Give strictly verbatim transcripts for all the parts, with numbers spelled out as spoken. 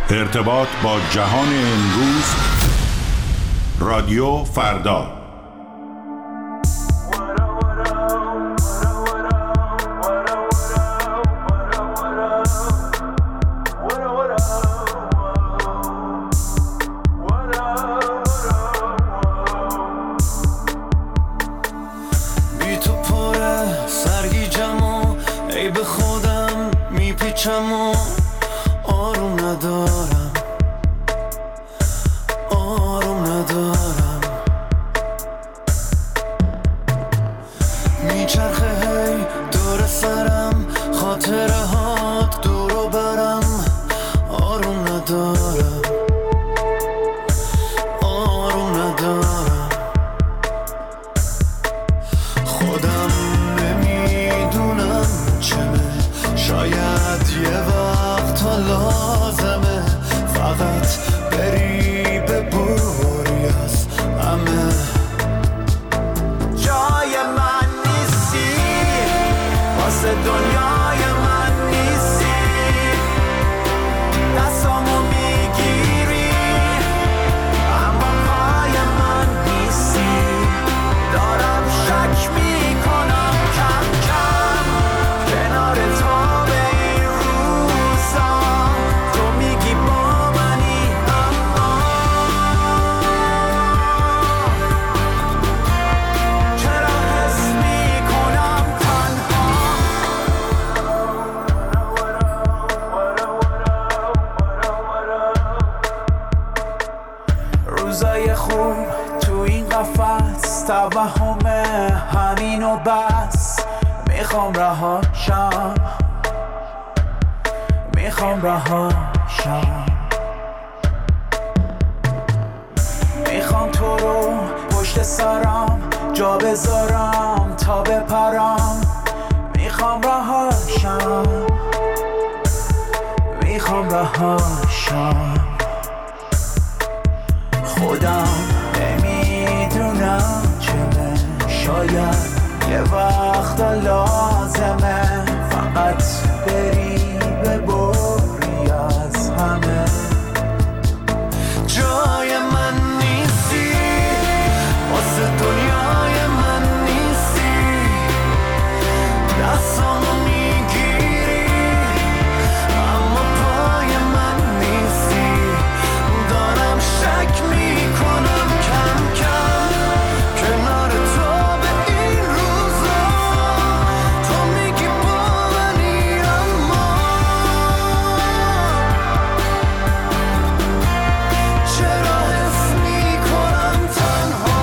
ارتباط با جهان امروز، رادیو فردا. بی تو پره سرگیجم و ای به خودم میپیچم و آروم ندارم، آروم ندارم. میچرخه هی دور سرم، خاطره هات دورو برم، آروم ندارم، آروم ندارم. خودم نمیدونم چمه، شاید یه وقت ها لازمه فقط بری ببری از همه. جای من نیستی، واسه دنیای من نیستی، دستامو میگیری اما پای من نیستی. دارم شک میکنم کم کم کنار تو به این روزا، تو میگی با منی اما چرا حس میکنم تنها. روزای خوب تو این قفس، توهمه همین و بس. میخوام رهاشم، میخوام رهاشم. میخوام تو رو پشت سرم جا بذارم تا بپرم. میخوام رهاشم، میخوام رهاشم. خودم نمیدونم چمه، شاید یه وقت لازمه فقط بری ببری از همه. جای من نیستی، واسه دنیای من نیستی، دستامو میگیری اما پای من نیستی. دارم شک میکنم کم کم کنار تو به این روزا، تو میگی با منی اما چرا حس میکنم تنها.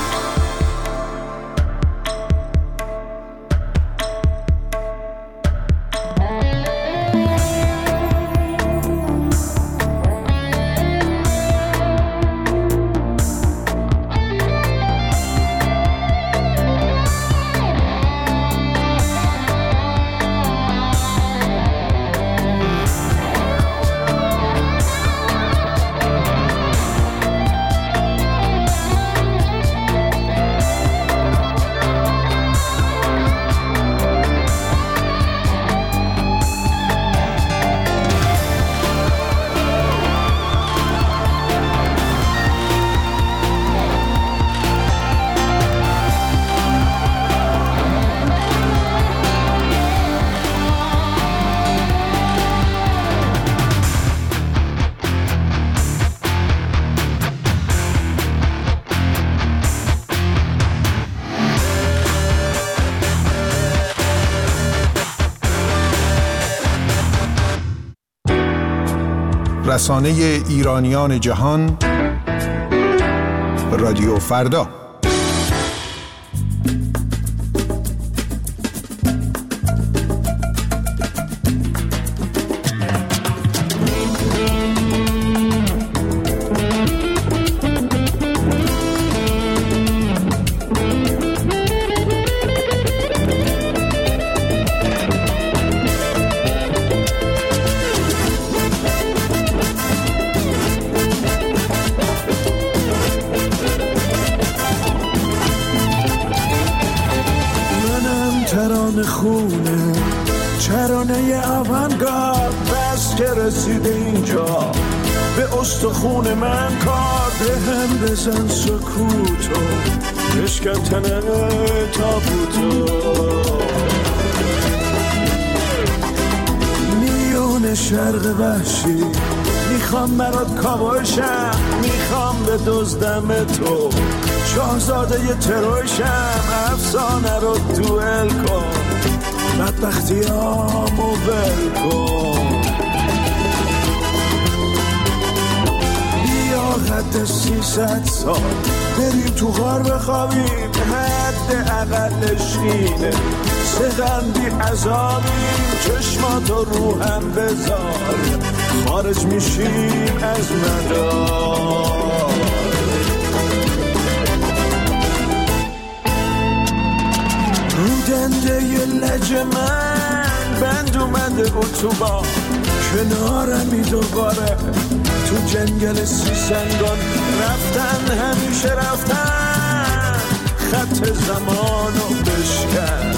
رسانه ایرانیان جهان، رادیو فردا. خونه ترانه اونگارد بس که رسیده اینجا، به استخون من کار به هم بزن سکوتو بشکن تابوتو میون شرق وحشی میخوام برات کابوشم میخوام به دزدم تو شاهزاده ی تروشم افسانه رو دوئل کن بدبختیامو ول کن بیا حد سیصد سال بریم تو غار بخوابیم حد اقلش اینه سغندی عذابیم چشماتو رو هم بذار خارج میشیم از مدار رو دنده ی لج من بند اومده اتوبان کنارمی دوباره تو جنگل سیسنگان رفتن همیشه رفتن خط زمانو بشکن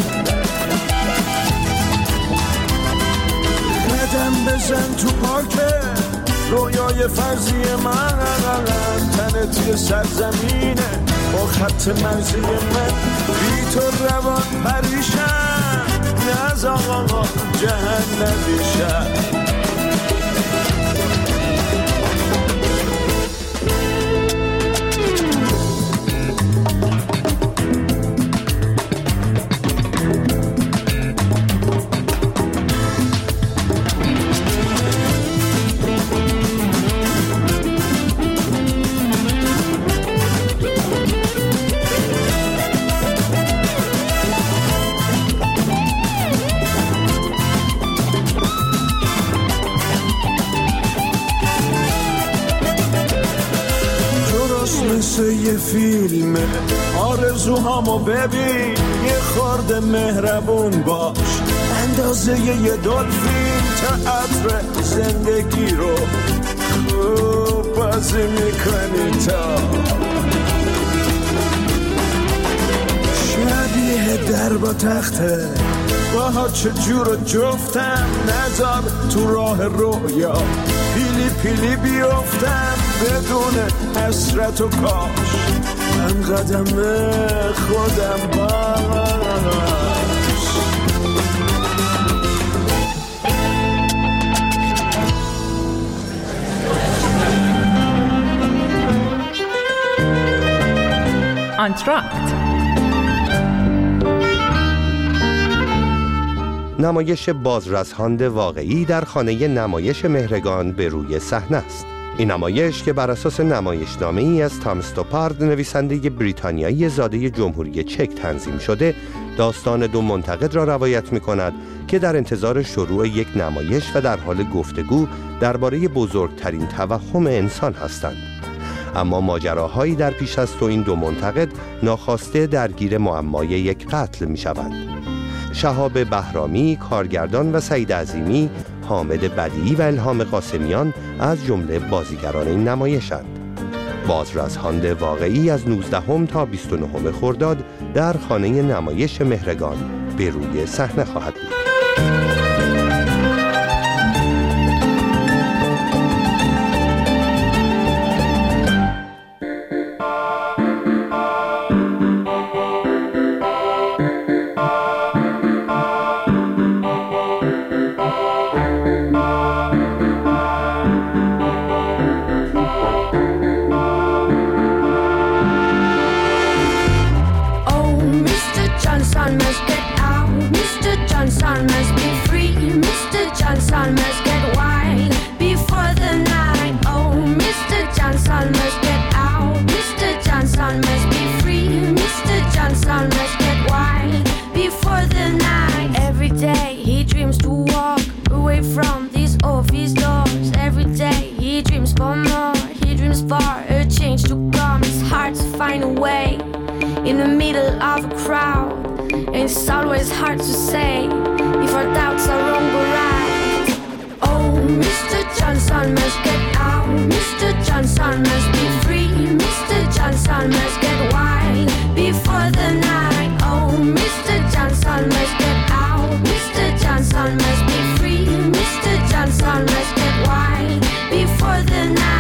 قدم بزن تو پارک رویای فرضی من تنت یه سرزمینه با خط مرزی من بی تو روان پریشم نز آقا جهنمی شد یه فیلمه آرزوهامو ببین یه خورده مهربون باش اندازه یه دلفین تئاتر زندگی رو خوب بازی میکنی تا شبیه در با تخته باها چجور جفتم نذار تو راه رویا پیلی پیلی بیفتم بدون حسرت و کاش من قدم خودم باش آنتراکت نمایش بازرس‌هاند واقعی در خانه نمایش مهرگان به روی صحنه است. این نمایش که بر اساس نمایشنامه‌ای از تام استوپارد نویسنده بریتانیایی زاده جمهوری چک تنظیم شده، داستان دو منتقد را روایت می‌کند که در انتظار شروع یک نمایش و در حال گفتگو درباره بزرگترین توهم انسان هستند. اما ماجراهایی در پیش است و این دو منتقد ناخواسته درگیر معمای یک قتل می‌شوند. شهاب بهرامی، کارگردان و سعید عظیمی، حامد بدیعی و الهام قاسمیان از جمله بازیگران این نمایشند. بازرس‌هاند واقعی از نوزدهم تا بیست و نهم خرداد در خانه نمایش مهرگان به روی صحنه خواهد بود. In the middle of a crowd, and it's always hard to say if our doubts are wrong or right. Oh, Mister Johnson must get out, Mister Johnson must be free, Mister Johnson must get wide before the night. Oh, Mister Johnson must get out, Mister Johnson must be free, Mister Johnson must get wide before the night.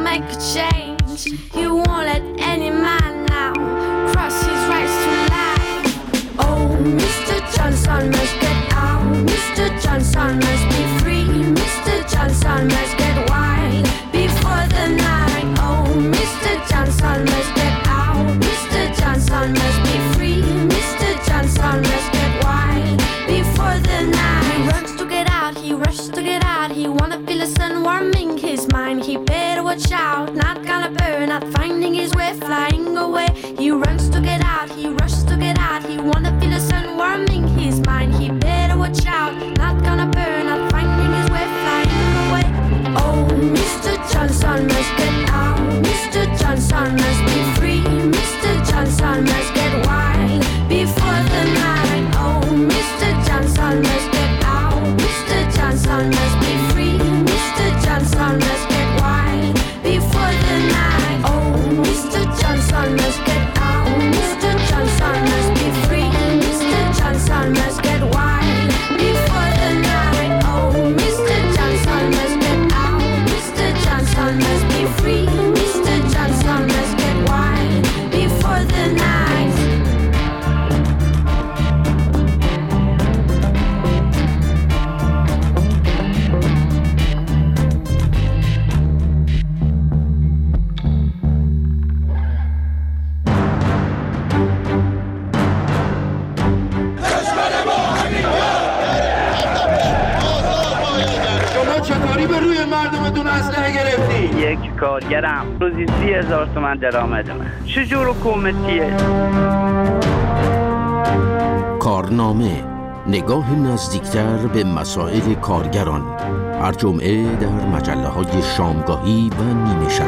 make a change. He won't let any man now cross his rights to life. Oh, Mister Johnson must get out. Mister Johnson must be free. Mister Johnson must get wild before the night. Oh, Mister Johnson must get out. Mister Johnson must be free. Mister Johnson must get wild before the night. He runs to get out, he rushes to get out. He wanna feel the sun warming his mind. He better watch out, not gonna burn out, finding his way, flying away. He runs to get out, he rushes to get out. He wanna feel the sun warming his mind. He better watch out, not gonna burn out, finding his way, flying away. Oh, Mister Johnson must get out. Mister Johnson must be free. Mister Johnson must get wild before the night. Oh, Mister Johnson must get out. Mister Johnson must be free. Mister Johnson must get wild before the night. Oh, Mister Johnson must get out. Mister Johnson must be free. Mister Johnson must get wild before the night. Oh, Mister Johnson must get out. Mister Johnson must be free. Mister Johnson must get wild before the night. چطوری به روی مردمتون اسلحه گرفتی؟ یک کارگرم روزی سی هزار تومن درآمد من. چجور حکومتیه؟ کارنامه، نگاه نزدیکتر به مسائل کارگران. هر جمعه در مجله های شامگاهی و نیمه شب.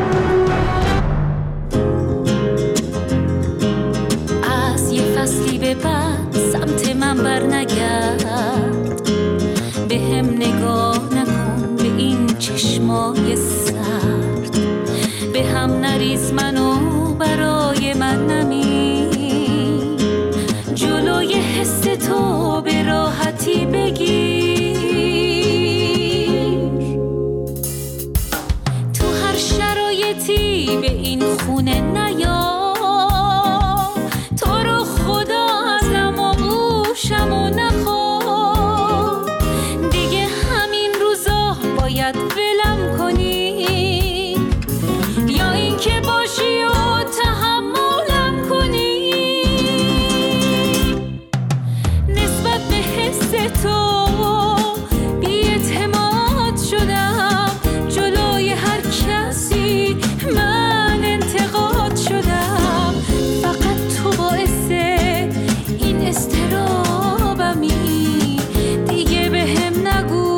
از یه فصلی به بعد سمت من بر نگرد، به هم نگاه نکن به این چشمای سرد، به هم نریز منو برای من نمی، جلوی حس تو به راحتی بگیر. تو هر شرایطی به این خونه نیا، تو رو خدا ازم و گوشم و نخوا، باید ولم کنی یا این که باشی و تحملم کنی. نسبت به حس تو بی‌اعتماد شدم، جلوی هر کسی من انتقاد شدم. فقط تو باعث این اضطرابمی، دیگه به هم نگو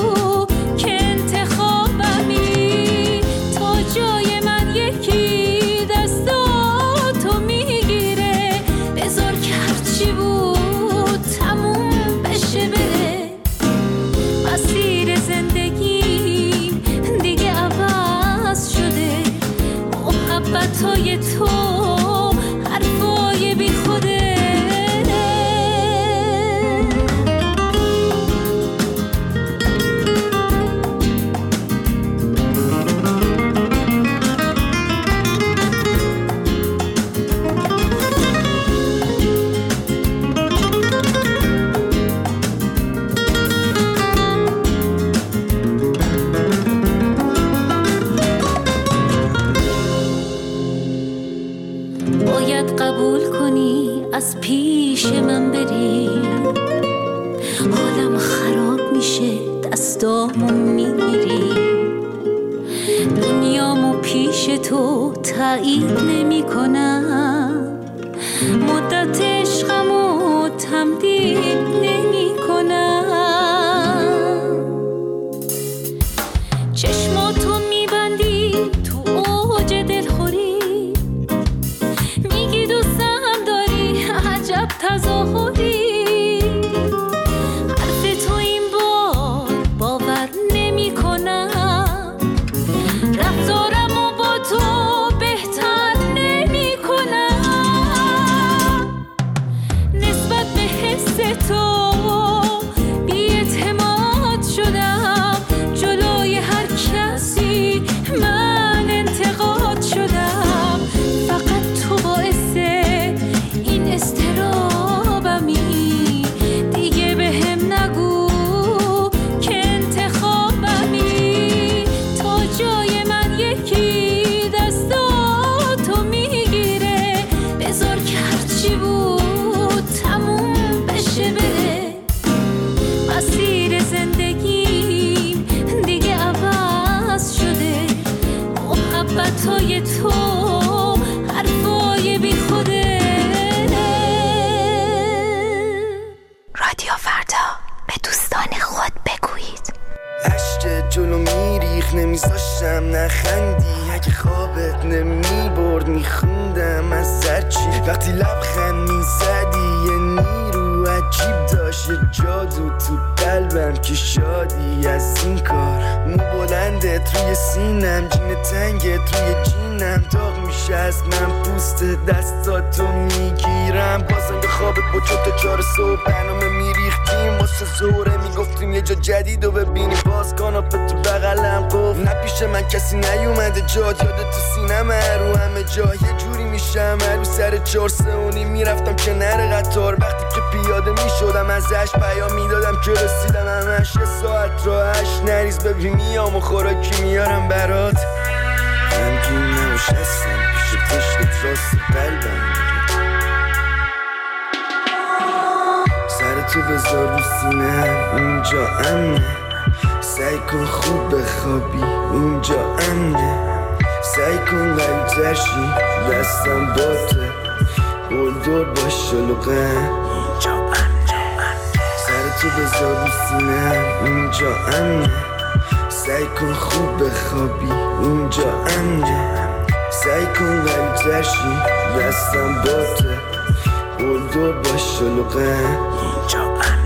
جای من یکی دستاتو میگیره. بذار که هرچی بود تموم بشه بره. مسیر زندگیم دیگه عوض شده، محبتای تو حرفای بی خوده. از پیش من بری، حالم خراب میشه، دستامو میگیری. دنیامو پیش تو تایید نمی کنم، مدت عشقمو تمدید نمی کنم. چشماتو میبندی تو اوج دلخوری، میگی دوستم داری، عجب تظاهری. حرف تو این بار باور نمی کنم، رفتارمو با تو بهتر نمی کنم. صحبتای تو حرفای بی خوده. رادیو فردا، به دوستان خود بگویید. عشق جلو میریخ نمیذاشتم نخندی، اگه خوابت نمیبرد میخوندم از سرچی. وقتی لبخند میزدی یه نیرو عجیب داشت، جادو تو قلبم که شادی از این کار. مو بلندت روی سینم، جین تنگت روی جینم، داغ میشه از من پوست دستاتو میگیرم. بازم به خوابت با چوت چار صبح برنامه میریختیم واسه زوره، میگفتیم یه جا جدید و ببینی باز کاناپه تو بغلم قفل. نه پیش من کسی نیومده جاد، یاد تو سینم رو همه جا. یه جوری میشم رو سر چار سه و نیم میرفتم کنار قطار، وقتی که پیاده میشدم ازش پیام میدادم که رسیدم همش. یه ساعت راهش نریز ببین میام و خوراکی میارم برات. غمگین نوشستم پیش پشت راست قلبم، سر تو بذار رو سینم اینجا امنه. سعی کن خوب بخوابی اینجا امنه. سعی کن قریب‌تر شی دستم باته، بلدور باش شلوغه اینجا امنه. سر تو بذار رو سینم اینجا امنه. سعی کن خوب بخوابی اینجا امنه. سعی کن قریب‌تر شی دستم باته، بلدور باش شلوغه اینجا امنه.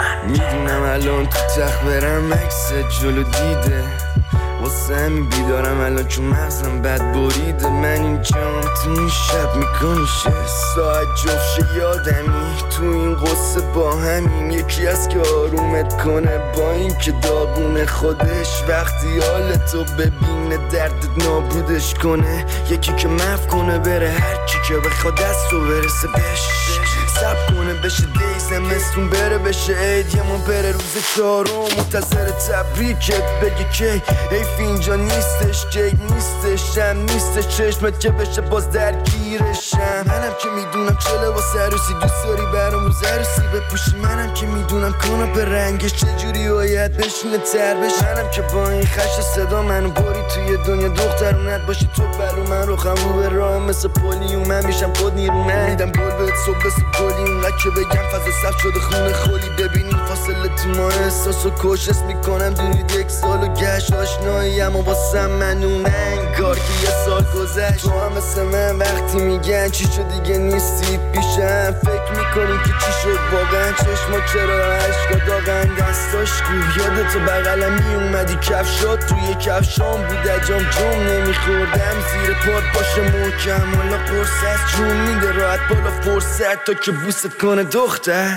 میدونم الان تو تخت برم عکس جلو دیده، واسه همین بیدارم الان چون مغزم بد بریده. من اینجام تو این شب میکنی شه ساعت جفشه یادمی، تو این قصه با همین یکی از که آرومت کنه با این که داغونه خودش. وقتی حالتو ببینه دردت نابودش کنه، یکی که مف کنه بره هرچی که بخواد دستو برسه بهش. سب کنه بشه دی زمستون بره بشه عید، یه ما بره روز چهارم منتظر تبریکت بگه کی. حیف اینجا نیستش جید نیستش شم نیستش چشمت که بشه باز درگیرشم. منم که میدونم چه لباس عروسی دوست داری برام روز عروسی بپوشی، منم که میدونم کاناپ رنگش چجوری باید بشینه تر بشه. منم که با این خش صدا منو باری توی دنیا دخترونت باشی تو برو من رو خم رو به راه مثل پولیوم. من میشم خود نیرومند میدم بول بهت صبح بسید گلی اونقدر که بگم فضا صف شده خونه خالی. ببینیم فاصله تو ما احساس و کوشش میکنم دورید یک سال و گشت آشنایی اما واسم منونه انگار که یه سال گذشت. تو هم مثل من وقتی میگن چی شد دیگه نیستی پیشم، فکر میکنی که چی شد واقعا. چشما چرا عشقا داغن دستاش کو، یادتو بغلم میومدی کفشات توی کفشام بود اجام جم نمیخوردم زیر پاد باشه محکم. حالا قرص از جون میده راحت بالا فرصت تا که بوست کنه دختر.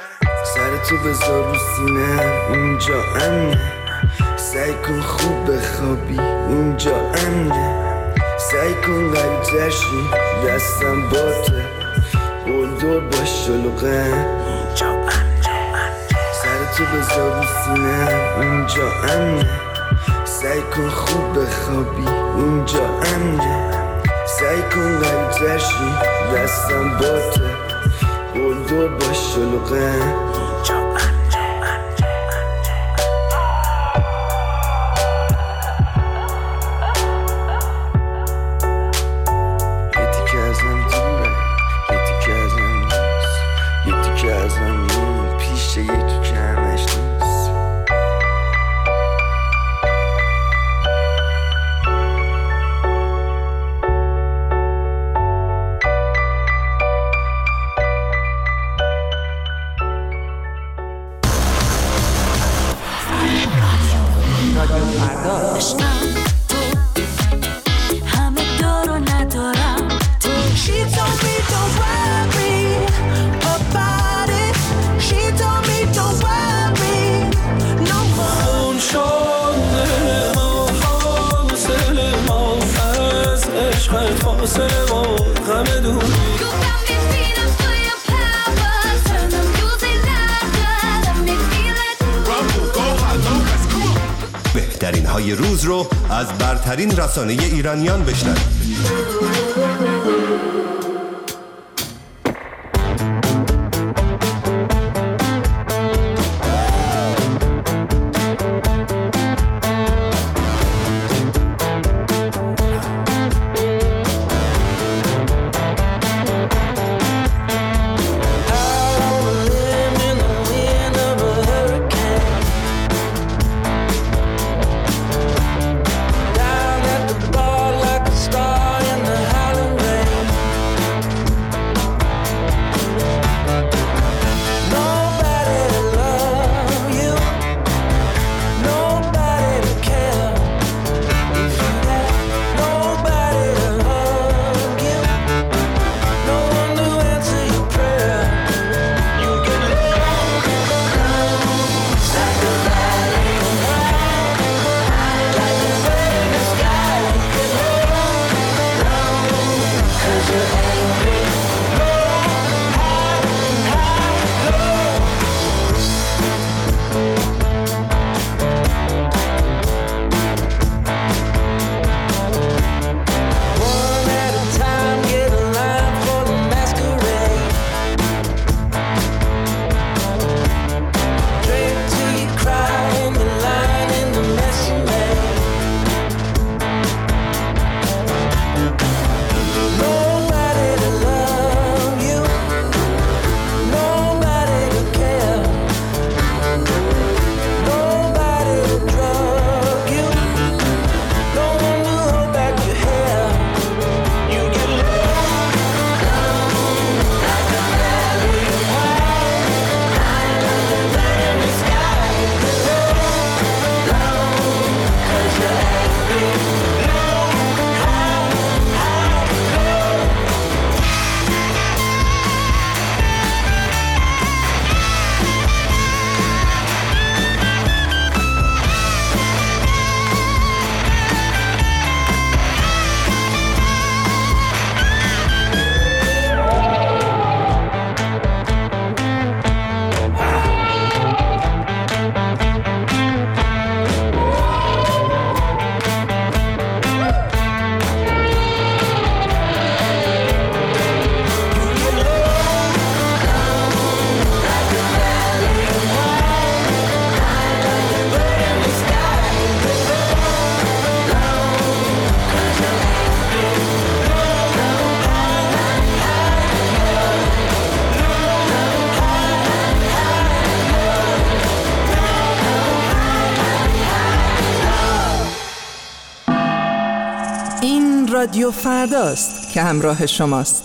سر تو بذار رو سینم اینجا امنه. سعی کن خوب بخوابی اینجا امنه. سعی کن قریب‌تر شی دستم باته، بلدور باش شلوغه اینجا امنه. سر تو بذار رو سینم اینجا امنه. سعی کن خوب بخوابی اینجا امنه. سعی کن قریب‌تر شی دستم باته، بلدور باش شلوغه اینجا امنه. بهترین های روز رو از برترین رسانه ایرانیان بشنوید. این رادیو فرداست که همراه شماست.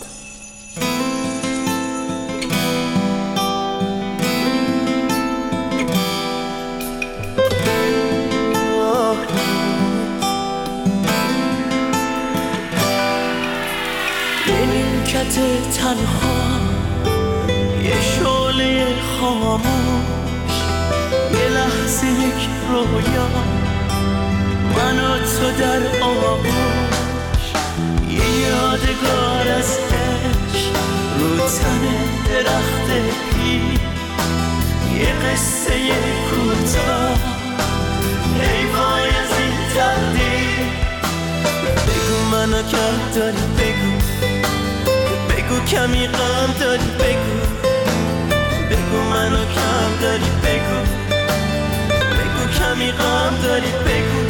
به نیمکت تنها یه شعله خاموش، یه لحظه یک رویا، من و تو در آغوش، یه یادگار از عشق رو تن درخت پیر، یه قصه کوتاه، ای وای از این تقدیر. بگو منو کم داری، بگو بگو کمی غم داری، بگو بگو منو کم داری، بگو بگو کمی غم داری، بگو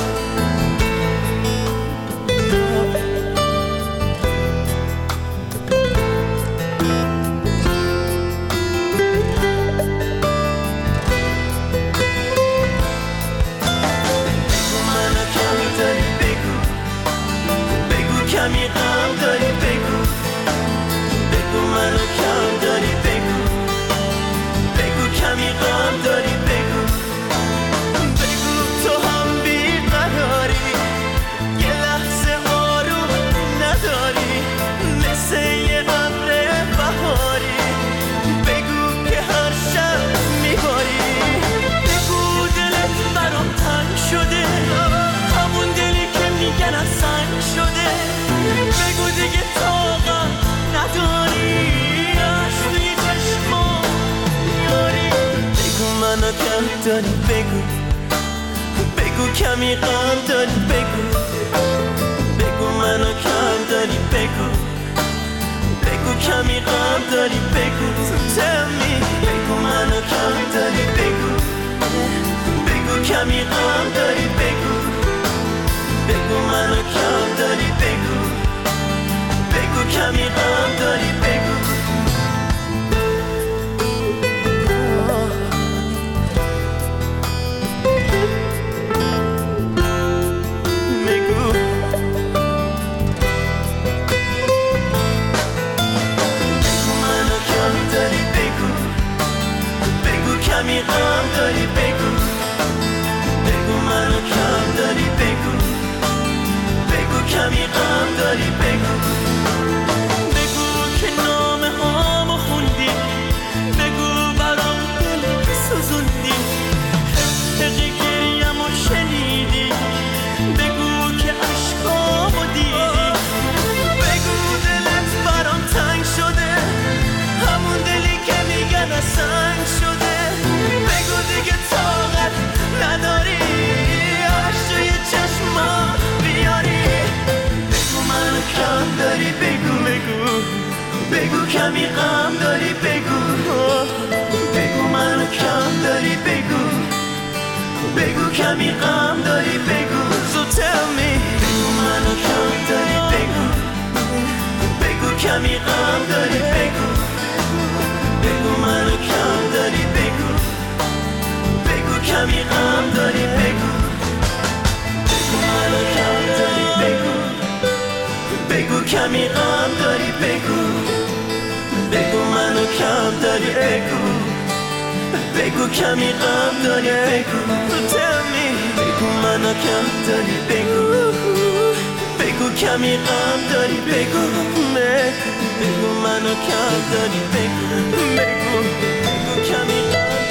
کمی غم داری، بگو بگو منو کم داری، بگو بگو کمی غم داری، بگو بگو تو هم بیقراری، یه لحظه آروم نداری، مثل یه ابر بهاری، بگو که هر شب میباری، بگو دلت برام تنگ شده، همون دلی که میگن از سنگ شده، بگو دیگه طاقت نداری، عشق توی چشما میاری، بگو منو کم داری، بگو بگو کمی غم داری، بگو بگو منو کم داری، بگو بگو کمی غم داری، بگو tell me، بگو منو کم داری، بگو بگو کمی غم داری، بگو بگو منو کم داری، بگو بگو کمی غم داری، بگو بگو بگو منو کم داری، بگو بگو کمی غم داری، بگو بگو منو کم داری، بگو بگو کمی غم داری، بگو بگو که نامه هامو خوندی، بگو برام دل سوزوندی، حقی گریمو شنیدی، بگو که عشقامو دیدی، بگو دلت برام تنگ شده، همون دلی که میگن از سنگ شده، بگو دیگه طاقت نداری، عشق توی چشما بیاری، بگو منو کم داری، بگو بگو بگو کمی غم داری، بگو بگو منو کم داری، بگو بگو کمی غم داری، بگو so tell me، بگو منو کم داری، بگو بگو کمی غم داری، بگو بگو منو کم داری، بگو بگو کمی غم داری، بگو بگو منو کم داری، بگو بگو کمی غم داری، بگو بگو منو کم داری، بگو بگو کمی غم داری، بگو tell me، بگو منو کم داری، بگو بگو کمی غم داری، بگو بگو منو کم داری، بگو بگو بگو کمی غم